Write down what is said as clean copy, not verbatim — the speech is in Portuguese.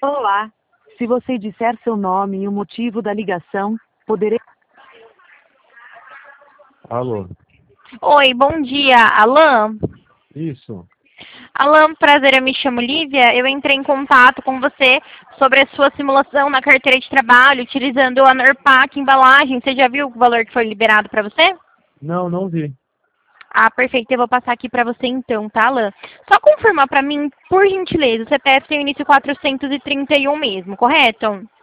Olá. Se você disser seu nome e o motivo da ligação, poderei... Alô? Oi, bom dia, Alan. Isso. Alan, prazer, eu me chamo Lívia. Eu entrei em contato com você sobre a sua simulação na carteira de trabalho, utilizando a Norpac embalagem. Você já viu o valor que foi liberado para você? Não, não vi. Ah, perfeito. Eu vou passar aqui para você então, tá, Alan? Só confirmar para mim, por gentileza, o CPF tem o início 431 mesmo, correto?